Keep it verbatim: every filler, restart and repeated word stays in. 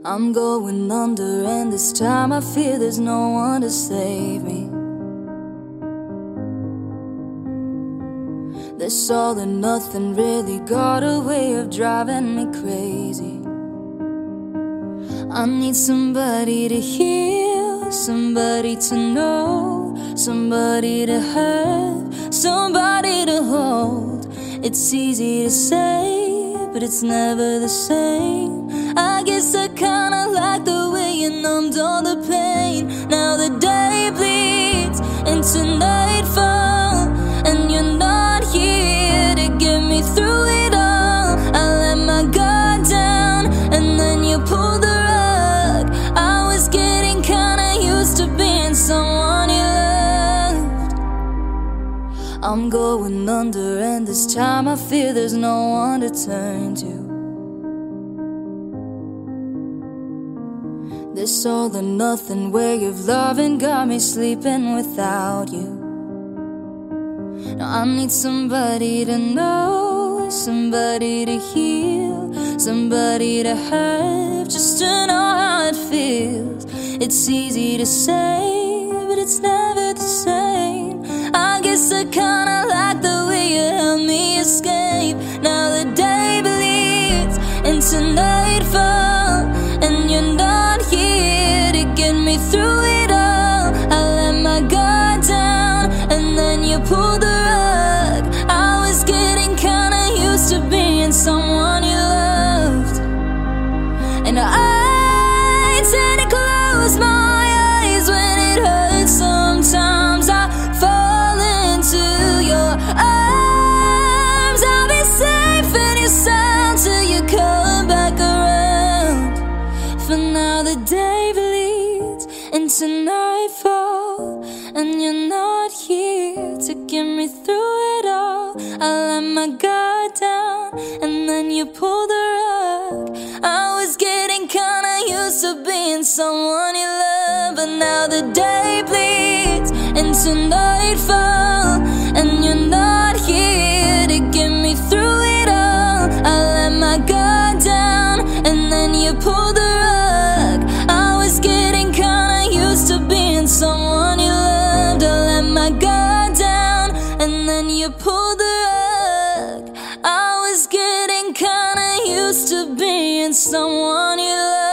I'm going under, and this time I fear there's no one to save me. This all or nothing really got a way of driving me crazy. I need somebody to heal, somebody to know, somebody to have, somebody to hold. It's easy to say, but it's never the same. I guess I kinda like the way you numbed all the pain. Now the day bleeds into nightfall, and you're not here to get me through it all. I let my guard down, and then you pulled the rug. I was getting kinda used to being someone you loved. I'm going under, and this time I fear there's no one to turn to. This all or nothing way of loving got me sleeping without you. Now I need somebody to know, somebody to heal, somebody to have, just to know how it feels. It's easy to say, but it's never the same. I guess I kinda like the way you help me escape. Now the day bleeds into nightfall, and you're not here to get me through it all. I let my guard down, and then you pulled the rug. I was getting kinda used to being someone you loved, and I tend to close my eyes when it hurts. Sometimes I fall into your arms. I'll be safe in your sound till you come back around. For now the day bleeds into nightfall, and you're not here to get me through it all. I let my guard down, and then you pulled the rug. I was getting kinda used to being someone you love, but now the day bleeds into nightfall, and you're not here to get me through it all. I let my guard down, and then you pulled the rug. I was getting kinda used to being someone you loved. I let my guard down, and then you pulled the rug. I was getting kinda used to being someone you loved.